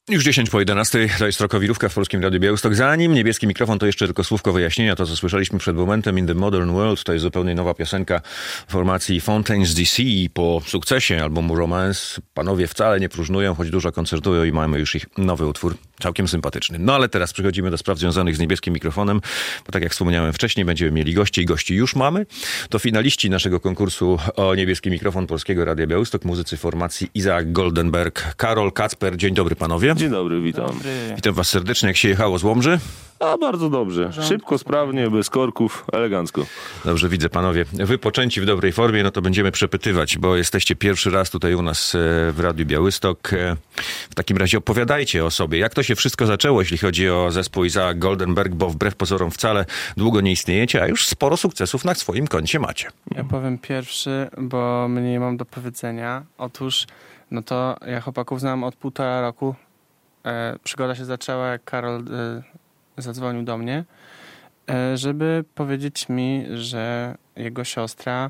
Już 10 po 11, to jest Rokowirówka w Polskim Radiu Białystok. Zanim niebieski mikrofon, to jeszcze tylko słówko wyjaśnienia. To, co słyszeliśmy przed momentem, In the Modern World, to jest zupełnie nowa piosenka formacji Fontaines DC. Po sukcesie albumu Romance panowie wcale nie próżnują, choć dużo koncertują i mamy już ich nowy utwór, całkiem sympatyczny. No ale teraz przechodzimy do spraw związanych z niebieskim mikrofonem, bo tak jak wspomniałem wcześniej, będziemy mieli gości i gości już mamy. To finaliści naszego konkursu o niebieski mikrofon Polskiego Radia Białystok, muzycy formacji Izaak Goldenberg, Karol Kacper. Dzień dobry panowie. Dzień dobry, witam. Witam was serdecznie. Jak się jechało z Łomży? A bardzo dobrze. Szybko, sprawnie, bez korków, elegancko. Dobrze, widzę panowie. Wypoczęci w dobrej formie, no to będziemy przepytywać, bo jesteście pierwszy raz tutaj u nas w Radiu Białystok. W takim razie opowiadajcie o sobie. Jak to się wszystko zaczęło, jeśli chodzi o zespół Izaak Goldenberg, bo wbrew pozorom wcale długo nie istniejecie, a już sporo sukcesów na swoim koncie macie. Ja powiem pierwszy, bo mniej mam do powiedzenia. Otóż, no to ja chłopaków znam od 1,5 roku. Przygoda się zaczęła, jak Karol zadzwonił do mnie, żeby powiedzieć mi, że jego siostra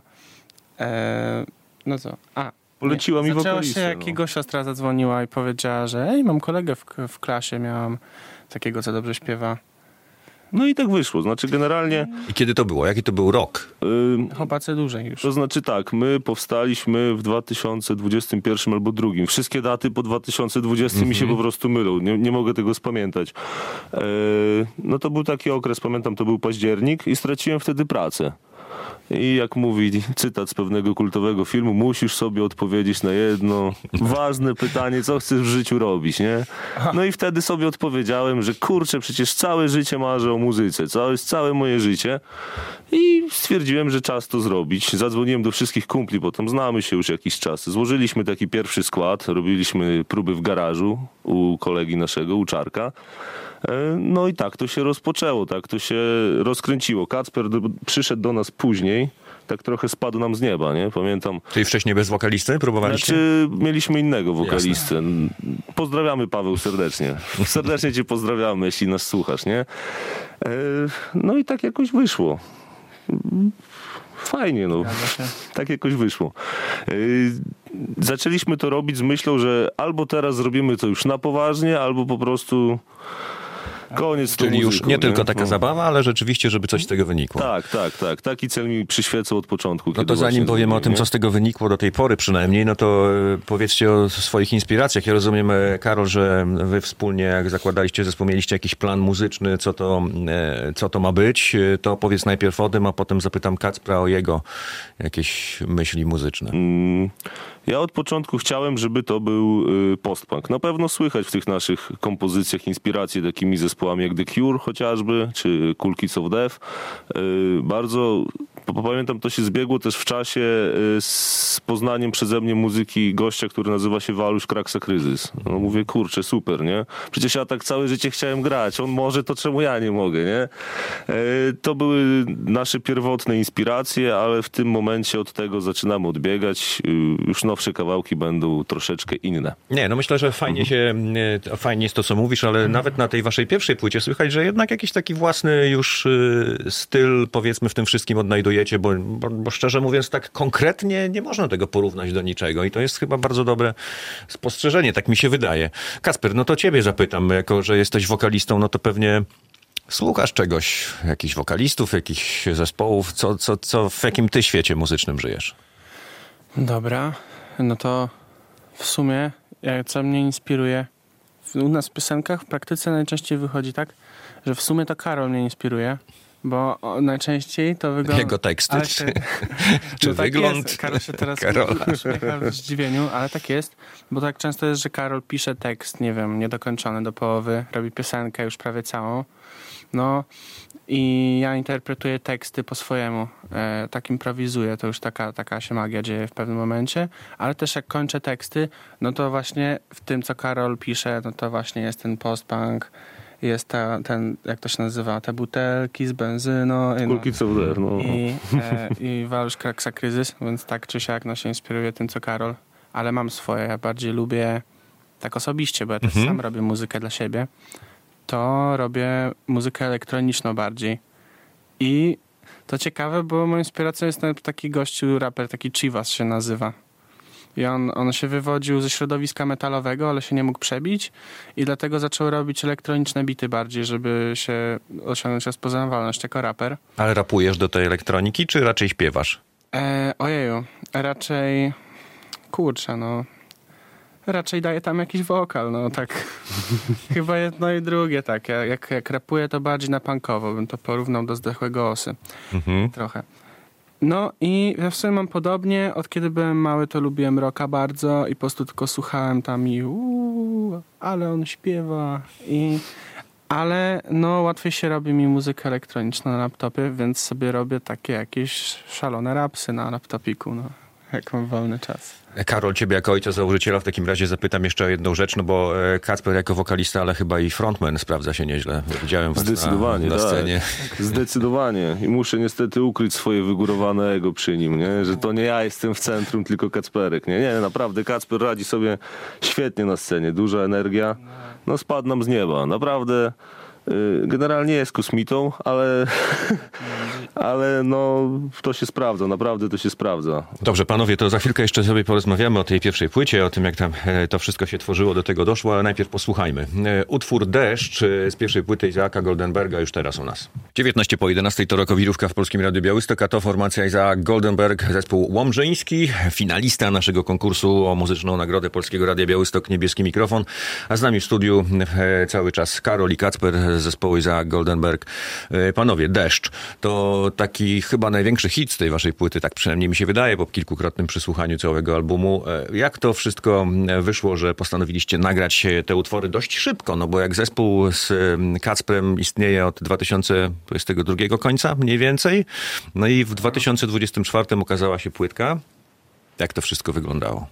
Poleciła mi zaczęło wokalistę. się, jak jego siostra zadzwoniła i powiedziała, że mam kolegę w klasie, miałam takiego, co dobrze śpiewa. No i tak wyszło. Znaczy generalnie... I kiedy to było? Jaki to był rok? Chłopacy dłużej już. To znaczy tak, my powstaliśmy w 2021 albo drugim. Wszystkie daty po 2020 mi się po prostu mylą. Nie mogę tego spamiętać. No to był taki okres, pamiętam, to był październik i straciłem wtedy pracę. I jak mówi cytat z pewnego kultowego filmu, musisz sobie odpowiedzieć na jedno ważne pytanie, co chcesz w życiu robić, nie? No i wtedy sobie odpowiedziałem, że kurczę, przecież całe życie marzę o muzyce, całe moje życie. I stwierdziłem, że czas to zrobić. Zadzwoniłem do wszystkich kumpli, potem znamy się już jakiś czas. Złożyliśmy taki pierwszy skład, robiliśmy próby w garażu u kolegi naszego, u Czarka. No i tak to się rozpoczęło, tak to się rozkręciło. Kacper przyszedł do nas później, tak trochę spadł nam z nieba, nie? Pamiętam. Czyli wcześniej bez wokalisty próbowaliście? Znaczy, mieliśmy innego wokalistę. Jasne. Pozdrawiamy, Paweł, serdecznie. Serdecznie cię pozdrawiamy, jeśli nas słuchasz, nie? No i tak jakoś wyszło. Fajnie, no. Tak jakoś wyszło. Zaczęliśmy to robić z myślą, że albo teraz zrobimy to już na poważnie, albo po prostu koniec z tą Czyli muzyką, już nie tylko taka zabawa, ale rzeczywiście, żeby coś z tego wynikło. Tak. Taki cel mi przyświecał od początku. No to zanim powiemy o tym, co z tego wynikło do tej pory przynajmniej, no to powiedzcie o swoich inspiracjach. Ja rozumiem, Karol, że wy wspólnie, jak zakładaliście zespół, mieliście jakiś plan muzyczny, co to ma być. To powiedz najpierw o tym, a potem zapytam Kacpra o jego jakieś myśli muzyczne. Ja od początku chciałem, żeby to był postpunk. Na pewno słychać w tych naszych kompozycjach inspiracje takimi zespołami jak The Cure chociażby, czy Cool Kids of Death. Bardzo, pamiętam, to się zbiegło też w czasie z poznaniem przeze mnie muzyki gościa, który nazywa się Waluś Kraksa Kryzys. No mówię, kurczę, super, nie? Przecież ja tak całe życie chciałem grać. On może, to czemu ja nie mogę, nie? To były nasze pierwotne inspiracje, ale w tym momencie od tego zaczynamy odbiegać. Już nowsze kawałki będą troszeczkę inne. Nie, no myślę, że fajnie jest to, co mówisz, ale nawet na tej waszej pierwszej płycie słychać, że jednak jakiś taki własny już styl, powiedzmy, w tym wszystkim odnajdujecie, bo szczerze mówiąc, tak konkretnie nie można tego porównać do niczego i to jest chyba bardzo dobre spostrzeżenie, tak mi się wydaje. Kacper, no to ciebie zapytam, jako że jesteś wokalistą, no to pewnie słuchasz czegoś, jakichś wokalistów, jakichś zespołów, w jakim ty świecie muzycznym żyjesz? Dobra, no to w sumie, co mnie inspiruje, u nas w piosenkach w praktyce najczęściej wychodzi tak, że w sumie to Karol mnie inspiruje, bo najczęściej to wygląda... Jego teksty, czy no tak wygląd jest. Karol się teraz Karola uśmiecha w zdziwieniu, ale tak jest, bo tak często jest, że Karol pisze tekst, nie wiem, niedokończony do połowy, robi piosenkę już prawie całą, no i ja interpretuję teksty po swojemu, tak improwizuję, to już taka się magia dzieje w pewnym momencie, ale też jak kończę teksty, no to właśnie w tym, co Karol pisze, no to właśnie jest ten postpunk, jest ten, jak to się nazywa, te butelki z benzyną. Kulki co wder, no. I Waluś Kraksa Kryzys, więc tak czy siak się inspiruje tym, co Karol, ale mam swoje, ja bardziej lubię tak osobiście, bo ja też sam robię muzykę dla siebie, to robię muzykę elektroniczną bardziej. I to ciekawe, bo moją inspiracją jest taki gościu, raper, taki Chivas się nazywa. I on się wywodził ze środowiska metalowego, ale się nie mógł przebić i dlatego zaczął robić elektroniczne bity bardziej, żeby się osiągnąć rozpoznawalność jako raper. Ale rapujesz do tej elektroniki, czy raczej śpiewasz? Ojeju, raczej... Kurczę, raczej daję tam jakiś wokal, tak. Chyba jedno i drugie, tak. Jak rapuję, to bardziej na punkowo, bym to porównał do Zdechłego Osy. Trochę. No i ja w sumie mam podobnie. Od kiedy byłem mały, to lubiłem rocka bardzo i po prostu tylko słuchałem tam i ale on śpiewa ale łatwiej się robi mi muzykę elektroniczną na laptopie, więc sobie robię takie jakieś szalone rapsy na laptopiku, jak mam wolny czas. Karol, ciebie jako ojca założyciela w takim razie zapytam jeszcze o jedną rzecz, bo Kacper jako wokalista, ale chyba i frontman sprawdza się nieźle. Widziałem was na scenie. Tak. Zdecydowanie. I muszę niestety ukryć swoje wygórowane ego przy nim, nie? Że to nie ja jestem w centrum, tylko Kacperek. Nie, naprawdę Kacper radzi sobie świetnie na scenie. Duża energia. Spadł nam z nieba. Naprawdę... Generalnie jest kosmitą, ale to się sprawdza, naprawdę to się sprawdza. Dobrze, panowie, to za chwilkę jeszcze sobie porozmawiamy o tej pierwszej płycie, o tym, jak tam to wszystko się tworzyło, do tego doszło, ale najpierw posłuchajmy. Utwór Deszcz z pierwszej płyty Izaaka Goldenberga już teraz u nas. 19:11 to rokowirówka w Polskim Radiu Białystok, a to formacja Izaak Goldenberg, zespół łomżyński, finalista naszego konkursu o muzyczną nagrodę Polskiego Radia Białystok, Niebieski Mikrofon, a z nami w studiu cały czas Karol i Kacper z zespołu Izaak Goldenberg. Panowie, Deszcz to taki chyba największy hit z tej waszej płyty, tak przynajmniej mi się wydaje, po kilkukrotnym przysłuchaniu całego albumu. Jak to wszystko wyszło, że postanowiliście nagrać te utwory dość szybko? Bo jak zespół z Kacprem istnieje od 2022 końca mniej więcej, i w 2024 ukazała się płytka. Jak to wszystko wyglądało?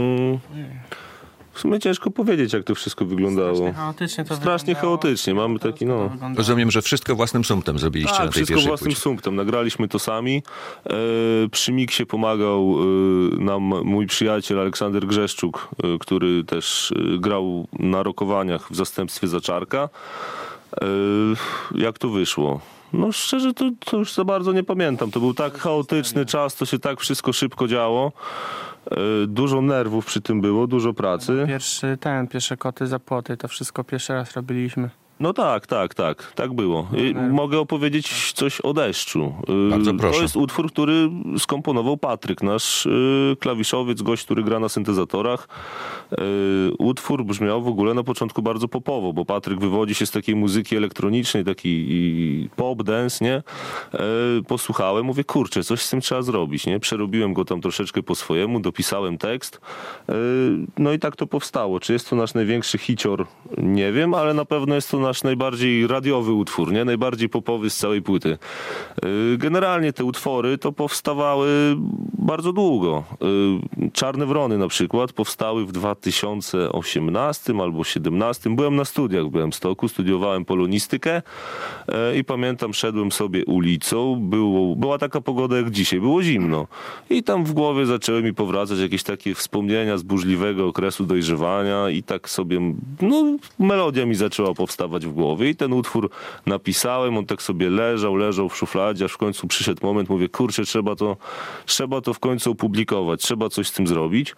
W sumie ciężko powiedzieć, jak to wszystko wyglądało. Strasznie chaotycznie. Mamy taki, Rozumiem, że wszystko własnym sumptem zrobiliście na tej wszystko pierwszej własnym płycie. sumptem. Nagraliśmy to sami. Przy miksie pomagał nam mój przyjaciel Aleksander Grzeszczuk, który też grał na rokowaniach w zastępstwie Zaczarka. Jak to wyszło? Szczerze, to już za bardzo nie pamiętam. To był tak chaotyczny czas, to się tak wszystko szybko działo. Dużo nerwów przy tym było, dużo pracy. Pierwsze koty za płoty, to wszystko pierwszy raz robiliśmy. Tak było. Mogę opowiedzieć coś o Deszczu. Bardzo proszę. To jest utwór, który skomponował Patryk, nasz klawiszowiec, gość, który gra na syntezatorach. Utwór brzmiał w ogóle na początku bardzo popowo, bo Patryk wywodzi się z takiej muzyki elektronicznej, taki pop, dance, nie? Posłuchałem, mówię, kurczę, coś z tym trzeba zrobić, nie? Przerobiłem go tam troszeczkę po swojemu, dopisałem tekst. I tak to powstało. Czy jest to nasz największy hicior? Nie wiem, ale na pewno jest to nasz najbardziej radiowy utwór, nie? Najbardziej popowy z całej płyty. Generalnie te utwory to powstawały bardzo długo. Czarne Wrony na przykład powstały w 2018 albo 2017. Byłem na studiach w Białymstoku, studiowałem polonistykę i pamiętam, szedłem sobie ulicą, była taka pogoda jak dzisiaj, było zimno i tam w głowie zaczęły mi powracać jakieś takie wspomnienia z burzliwego okresu dojrzewania i tak sobie, melodia mi zaczęła powstawać w głowie i ten utwór napisałem, on tak sobie leżał w szufladzie, aż w końcu przyszedł moment, mówię, kurczę, trzeba to w końcu opublikować, trzeba coś z tym zrobić.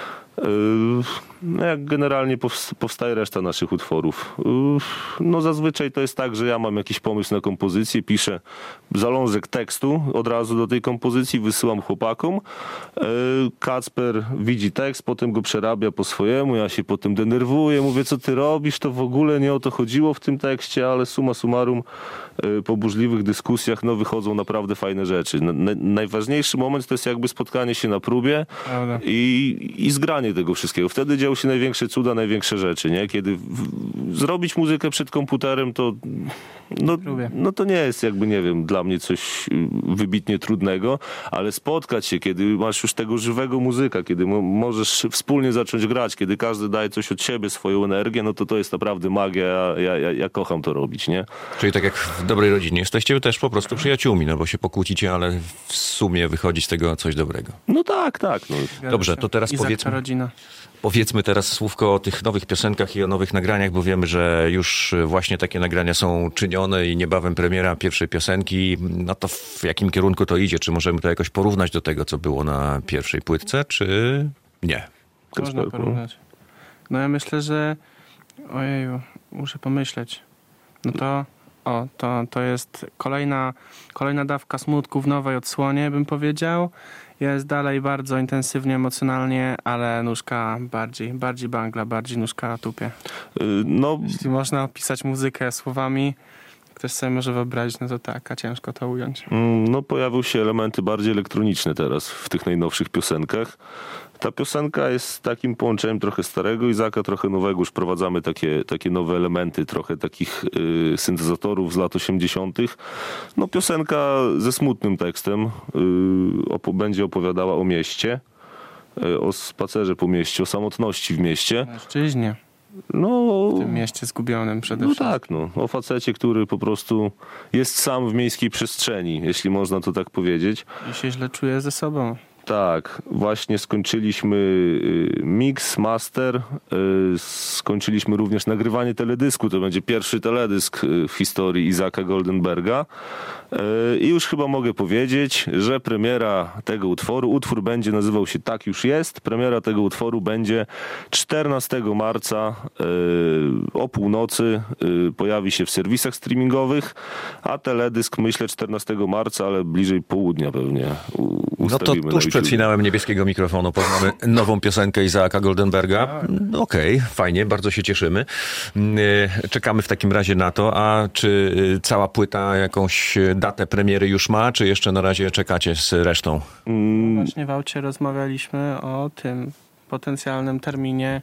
Jak generalnie powstaje reszta naszych utworów. Zazwyczaj to jest tak, że ja mam jakiś pomysł na kompozycję, piszę zalążek tekstu od razu do tej kompozycji, wysyłam chłopakom. Kacper widzi tekst, potem go przerabia po swojemu, ja się potem denerwuję, mówię, co ty robisz, to w ogóle nie o to chodziło w tym tekście, ale summa summarum po burzliwych dyskusjach wychodzą naprawdę fajne rzeczy. Najważniejszy moment to jest jakby spotkanie się na próbie i zgranie tego wszystkiego. Wtedy dzieją się największe cuda, największe rzeczy, nie? Kiedy zrobić muzykę przed komputerem, to to nie jest jakby, nie wiem, dla mnie coś wybitnie trudnego, ale spotkać się, kiedy masz już tego żywego muzyka, kiedy możesz wspólnie zacząć grać, kiedy każdy daje coś od siebie, swoją energię, to jest naprawdę magia. Ja kocham to robić, nie? Czyli tak jak w dobrej rodzinie jesteście też po prostu przyjaciółmi, bo się pokłócicie, ale w sumie wychodzi z tego coś dobrego. Tak. Dobrze, to teraz powiedzmy teraz słówko o tych nowych piosenkach i o nowych nagraniach, bo wiemy, że już właśnie takie nagrania są czynione i niebawem premiera pierwszej piosenki. To w jakim kierunku to idzie? Czy możemy to jakoś porównać do tego, co było na pierwszej płytce, czy Nie. Można porównać. No ja myślę, że ojeju, muszę pomyśleć. No to jest kolejna dawka smutku w nowej odsłonie, bym powiedział. Jest dalej bardzo intensywnie, emocjonalnie, ale nóżka bardziej bangla, bardziej nóżka tupie. No, jeśli można opisać muzykę słowami, ktoś sobie może wyobrazić, no to tak, a ciężko to ująć. No pojawiły się elementy bardziej elektroniczne teraz w tych najnowszych piosenkach. Ta piosenka jest takim połączeniem trochę starego Izaka, trochę nowego. Już wprowadzamy takie nowe elementy, trochę takich syntezatorów z lat 80. No piosenka ze smutnym tekstem. Będzie opowiadała o mieście, o spacerze po mieście, o samotności w mieście. Mężczyźnie. No, w tym mieście zgubionym przede wszystkim. wszystkim. No tak, o facecie, który po prostu jest sam w miejskiej przestrzeni, jeśli można to tak powiedzieć. I się źle czuje ze sobą. Tak, właśnie skończyliśmy mix, master, skończyliśmy również nagrywanie teledysku, to będzie pierwszy teledysk w historii Izaka Goldenberga i już chyba mogę powiedzieć, że premiera tego utwór będzie nazywał się Tak już jest, premiera tego utworu będzie 14 marca o północy, pojawi się w serwisach streamingowych, a teledysk myślę 14 marca, ale bliżej południa pewnie ustawimy. No to tuż przed finałem Niebieskiego Mikrofonu poznamy nową piosenkę Izaka Goldenberga. Okej, fajnie, bardzo się cieszymy. Czekamy w takim razie na to. A czy cała płyta jakąś datę premiery już ma, czy jeszcze na razie czekacie z resztą? Właśnie w aucie rozmawialiśmy o tym potencjalnym terminie,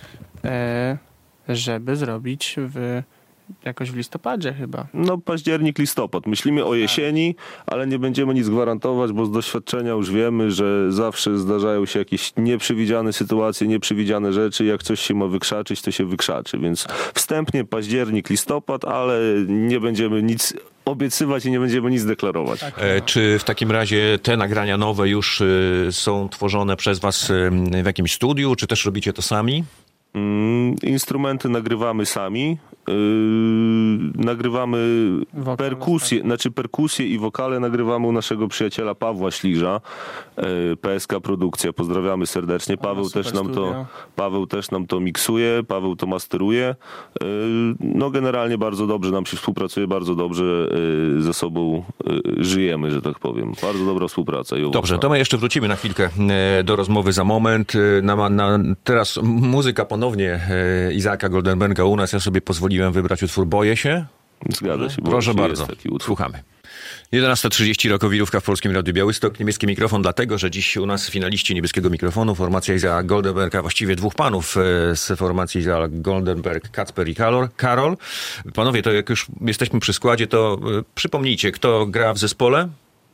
żeby zrobić jakoś w listopadzie chyba. No październik, listopad. Myślimy o jesieni, ale nie będziemy nic gwarantować, bo z doświadczenia już wiemy, że zawsze zdarzają się jakieś nieprzewidziane sytuacje, nieprzewidziane rzeczy. Jak coś się ma wykrzaczyć, to się wykrzaczy. Więc wstępnie październik, listopad, ale nie będziemy nic obiecywać i nie będziemy nic deklarować. Czy w takim razie te nagrania nowe już są tworzone przez was w jakimś studiu, czy też robicie to sami? Instrumenty nagrywamy sami. Nagrywamy perkusję i wokale nagrywamy u naszego przyjaciela Pawła Śliża, PSK Produkcja. Pozdrawiamy serdecznie. Paweł też nam to miksuje, Paweł to masteruje. No generalnie bardzo dobrze nam się współpracuje, bardzo dobrze ze sobą żyjemy, że tak powiem. Bardzo dobra współpraca. Dobrze, to my jeszcze wrócimy na chwilkę do rozmowy za moment. Teraz muzyka ponownie Izaka Goldenberga u nas. Ja sobie pozwoliłem wybrać utwór Boję się. Zgadza się. Proszę bardzo, słuchamy. 11:30 Rokowirówka w Polskim Radiu Białystok. Niebieski Mikrofon, dlatego, że dziś u nas finaliści Niebieskiego Mikrofonu, formacja Izaka Goldenberga, właściwie dwóch panów z formacji Izaka Goldenberg, Kacper i Karol. Panowie, to jak już jesteśmy przy składzie, to przypomnijcie, kto gra w zespole?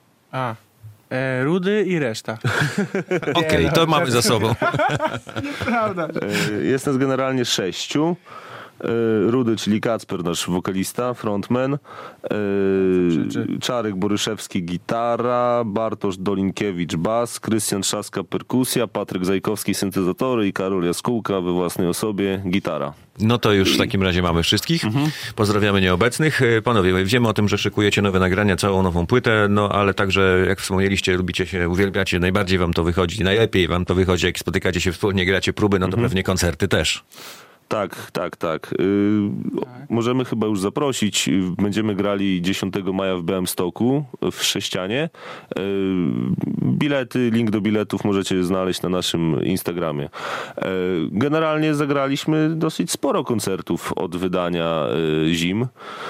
Rudy i reszta. Okej, to mamy za sobą. Nieprawda. Jest nas generalnie 6. Rudy, czyli Kacper, nasz wokalista, frontman, Czarek Boryszewski, gitara, Bartosz Dolinkiewicz, bas, Krystian Trzaska, perkusja, Patryk Zajkowski, syntezatory i Karol Jaskółka we własnej osobie, gitara. No to już w takim razie mamy wszystkich. Pozdrawiamy nieobecnych. Panowie, wiemy o tym, że szykujecie nowe nagrania, całą nową płytę, no ale także, jak wspomnieliście, lubicie się, uwielbiacie, najbardziej wam to wychodzi, najlepiej wam to wychodzi, jak spotykacie się wspólnie, gracie próby, no to pewnie koncerty też. Tak. Możemy chyba już zaprosić. Będziemy grali 10 maja w Białymstoku w Sześcianie. Bilety, link do biletów możecie znaleźć na naszym Instagramie. Generalnie zagraliśmy dosyć sporo koncertów od wydania Zim.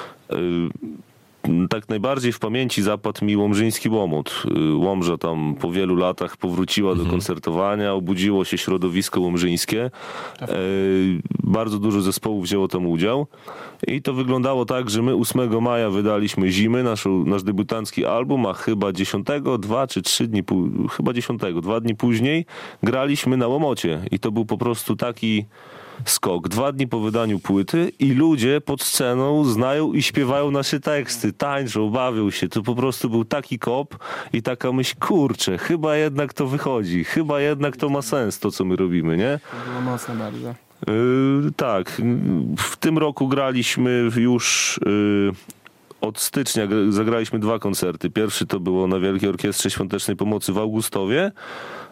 Tak najbardziej w pamięci zapadł mi łomżyński Łomot. Łomża tam po wielu latach powróciła do koncertowania, obudziło się środowisko łomżyńskie. Bardzo dużo zespołów wzięło tam udział. I to wyglądało tak, że my 8 maja wydaliśmy Zimy, nasz debiutancki album, a chyba 10, 2 czy 3 dni, chyba 10, 2 dni później graliśmy na Łomocie. I to był po prostu taki skok. 2 dni po wydaniu płyty i ludzie pod sceną znają i śpiewają nasze teksty, tańczą, bawią się. To po prostu był taki kop i taka myśl, kurczę, chyba jednak to wychodzi, chyba jednak to ma sens, to co my robimy, nie? To było mocne bardzo. Tak. W tym roku graliśmy już od stycznia zagraliśmy 2 koncerty. Pierwszy to było na Wielkiej Orkiestrze Świątecznej Pomocy w Augustowie.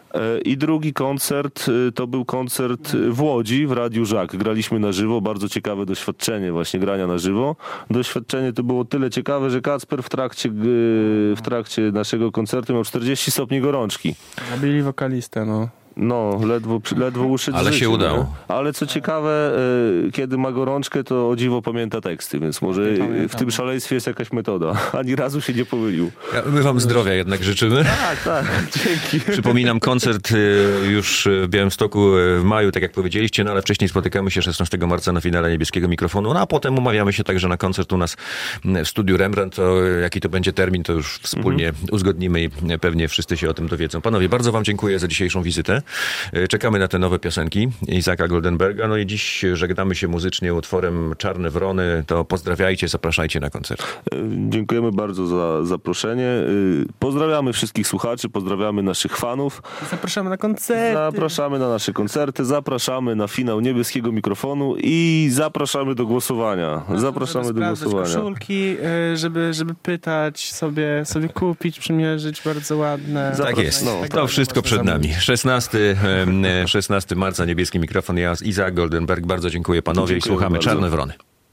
I drugi koncert to był koncert w Łodzi w Radiu Żak. Graliśmy na żywo, bardzo ciekawe doświadczenie właśnie grania na żywo. Doświadczenie to było tyle ciekawe, że Kacper w trakcie naszego koncertu miał 40 stopni gorączki. Zabili wokalistę, no. No, ledwo uszedł Ale z życiem, się udało. nie? Ale co ciekawe, kiedy ma gorączkę, to o dziwo pamięta teksty, więc może w tym szaleństwie jest jakaś metoda. Ani razu się nie pomylił. My wam zdrowia jednak życzymy. Tak, dzięki. Przypominam, koncert już w Białymstoku w maju, tak jak powiedzieliście, no ale wcześniej spotykamy się 16 marca na finale Niebieskiego Mikrofonu, no a potem umawiamy się także na koncert u nas w studiu Rembrandt. To jaki to będzie termin, to już wspólnie uzgodnimy i pewnie wszyscy się o tym dowiedzą. Panowie, bardzo wam dziękuję za dzisiejszą wizytę. Czekamy na te nowe piosenki Isaaca Goldenberga. No i dziś żegnamy się muzycznie utworem Czarne Wrony. To pozdrawiajcie, zapraszajcie na koncert. Dziękujemy bardzo za zaproszenie. Pozdrawiamy wszystkich słuchaczy, pozdrawiamy naszych fanów. Zapraszamy na koncerty. Zapraszamy na nasze koncerty, zapraszamy na finał Niebieskiego Mikrofonu i zapraszamy do głosowania. Zapraszamy do głosowania. Koszulki, żeby pytać, sobie kupić, przymierzyć, bardzo ładne. Tak jest. No, to wszystko przed nami. 16 marca Niebieski Mikrofon. Ja, Isaac Goldenberg. Bardzo dziękuję panowie i słuchamy bardzo. Czarne Wrony.